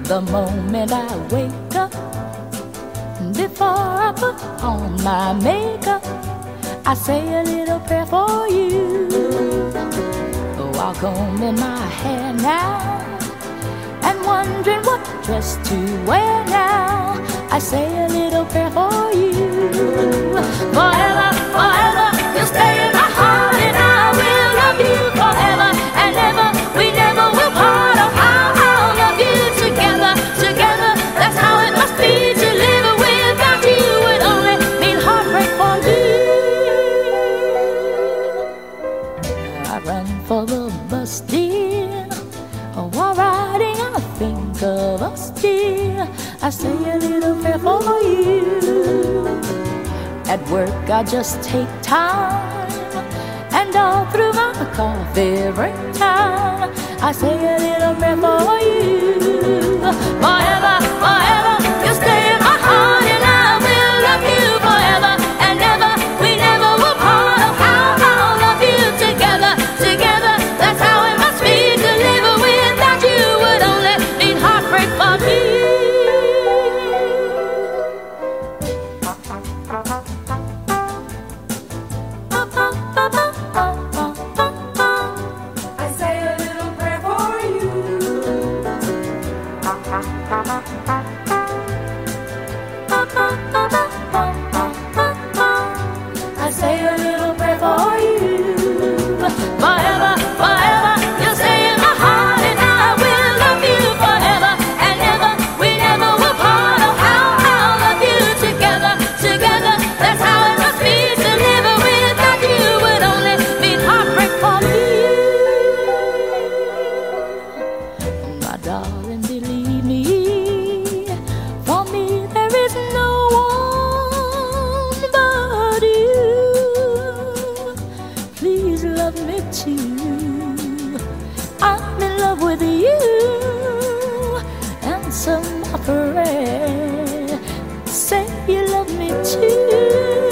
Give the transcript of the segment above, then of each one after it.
The moment I wake up, before I put on my makeup, I say a little prayer for you. While combing my hair now and wondering what dress to wear now, I say a little prayer for you. Forever, forever, you'll stay in my heart, and I will love you forever and ever. We never will part. Oh, I'll love you together, together. That's how it must be to live without you. Would only mean heartbreak for me. I run for the bus, dear. While riding, I think of us, dear. I say a little prayer for you. At work, I just take time, and all through my coffee break time, I say a little prayer for you. Forever, forever, you'll stay in my heart, and I will love you forever and ever. We never will part. Oh, I'll love you together, together. That's how it must be to live without you. Would only mean heartbreak for me. I say a little prayer for you. I say a little prayer for you. Forever, forever, you'll stay in my heart, and I will love you forever and ever. We never will part. Oh, I'll love you together, together. That's how it must be to live without you. Would only mean heartbreak for me. My darling, believe me, for me there is no one but you. Please love me too. I'm in love with you. Answer my prayer. Say you love me too.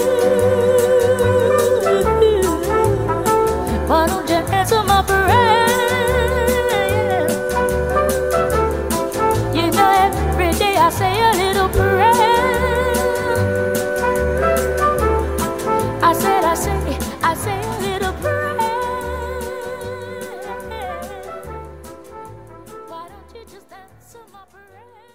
Why don't you answer my prayer? You know every day I say a little prayer. I say a little prayer. Why don't you just answer my prayer?